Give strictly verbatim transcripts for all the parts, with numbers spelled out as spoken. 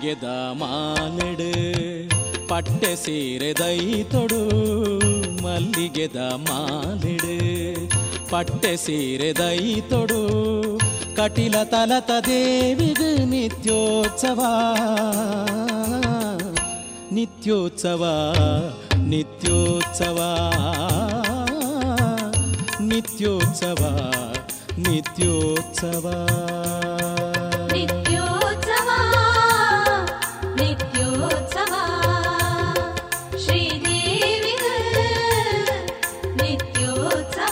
ಮಲ್ಲಿಗೆದ ಮಾಲೆಡು ಪಟ್ಟೆ ಸೀರೆ ದೈತೊಡು ಮಲ್ಲಿಗೆದ ಮಾಲೆಡು ಪಟ್ಟೆ ಸೀರೆ ದೈತೊಡು ಕಟಿಲ ತಲತ ದೇವಿಗು ನಿತ್ಯೋತ್ಸವ ನಿತ್ಯೋತ್ಸವ ನಿತ್ಯೋತ್ಸವ ನಿತ್ಯೋತ್ಸವ ನಿತ್ಯೋತ್ಸವ ನಿತ್ಯೋತ್ಸವ ನಿತ್ಯೋತ್ಸವ ಶ್ರೀದೇವಿಗೆ ನಿತ್ಯೋತ್ಸವ.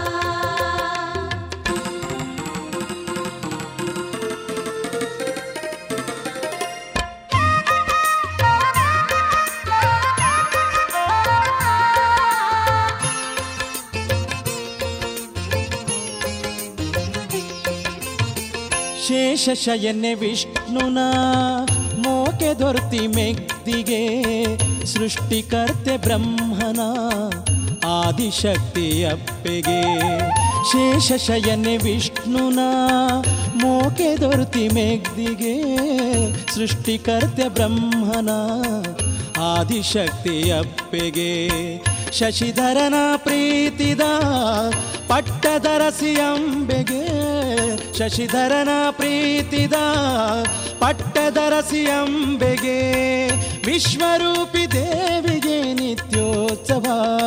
ಶೇಷಶಯನೆ ವಿಷ್ಣುನ ಮೋಕೆ ದೊರ್ತಿ ಮೆಗ್ದಿಗೆ ಸೃಷ್ಟಿಕರ್ತೆ ಬ್ರಹ್ಮನ ಆದಿಶಕ್ತಿ ಅಪ್ಪೆಗೆ. ಶೇಷಶಯನೆ ವಿಷ್ಣುನ ಮೋಕೆ ದೊರ್ತಿ ಮೆಗ್ದಿಗೆ ಸೃಷ್ಟಿಕರ್ತೆ ಬ್ರಹ್ಮನ ಆದಿಶಕ್ತಿ ಅಪ್ಪೆಗೆ. ಶಶಿಧರನ ಪ್ರೀತಿದ ಪಟ್ಟದರಸಿ ಅಂಬೆಗೆ ಶಶಿಧರನ ಪ್ರೀತಿದ ಪಟ್ಟದರಸಿ ಅಂಬೆಗೆ ವಿಶ್ವರೂಪಿ ದೇವಿಗೆ ನಿತ್ಯೋತ್ಸವ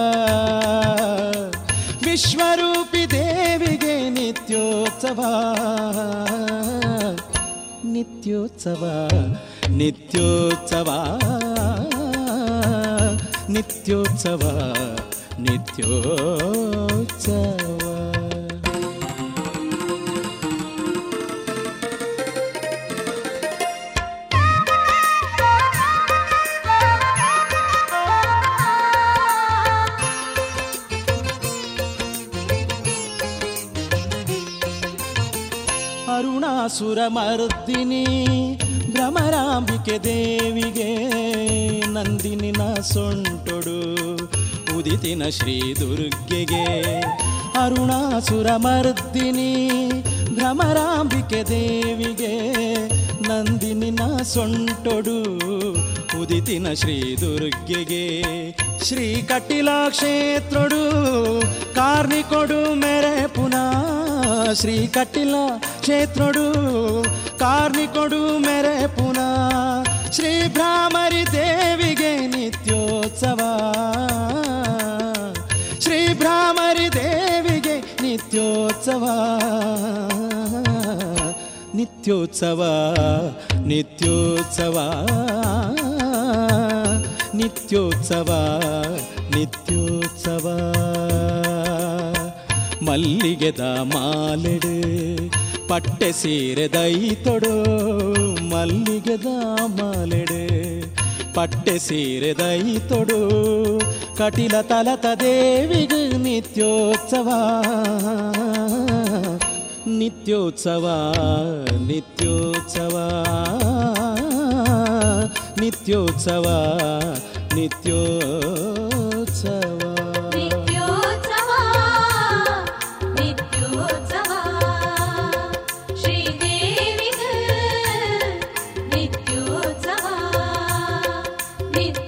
ವಿಶ್ವರೂಪಿ ದೇವಿಗೆ ನಿತ್ಯೋತ್ಸವ ನಿತ್ಯೋತ್ಸವ ನಿತ್ಯೋತ್ಸವ ನಿತ್ಯೋತ್ಸವ ನಿತ್ಯೋತ್ಸವ. ಅರುಣಾಸುರ ಮರ್ದಿನಿ ಭ್ರಮರಾಂಬಿಕೆ ದೇವಿಗೆ ನಂದಿನಿನ ಸೊಂಟೊಡು ಉದಿತಿನ ಶ್ರೀ ದುರ್ಗೆಗೆ. ಅರುಣಾಸುರ ಮರ್ದಿನಿ ಭ್ರಮರಾಂಬಿಕೆ ದೇವಿಗೆ ನಂದಿನಿನ ಸೊಂಟೊಡು ಉದಿತಿನ ಶ್ರೀ ದುರ್ಗೆಗೆ. ಶ್ರೀ ಕಟಿಲ ಕ್ಷೇತ್ರೊಡು ಕಾರ್ನಿಕೊಡು ಮೆರೆ ಪುನಃ ಶ್ರೀ ಕಟಿಲ ಕ್ಷೇತ್ರೊಡು ಕಾರ್ನಿಕೊಡು ಮೆರೆ ಪುನಃ ಶ್ರೀ ಭ್ರಾಮರಿ ದೇವಿಗೆ ನಿತ್ಯೋತ್ಸವ ಶ್ರೀ ಭ್ರಾಮರಿ ದೇವಿಗೆ ನಿತ್ಯೋತ್ಸವ ನಿತ್ಯೋತ್ಸವ ನಿತ್ಯೋತ್ಸವ ನಿತ್ಯೋತ್ಸವ ನಿತ್ಯೋತ್ಸವ. ಮಲ್ಲಿಗೆದ ಮಾಲೆಡು ಪಟ್ಟೆ ಸೀರೆ ದೈತೊಡು ಮಲ್ಲಿಗೆದ ಮಾಲೆಡು ಪಟ್ಟೆ ಸೀರೆ ದೈತೊಡು ಕಟಿಲ ತಲತ ದೇವಿಗೆ ನಿತ್ಯೋತ್ಸವ ನಿತ್ಯೋತ್ಸವ ನಿತ್ಯೋತ್ಸವ ನಿತ್ಯೋತ್ಸವ ನಿತ್ಯೋತ್ಸವ. ಶ್ರೀದೇವಿಗೆ ನಿತ್ಯೋತ್ಸವ ನಿತ್ಯೋತ್ಸವ.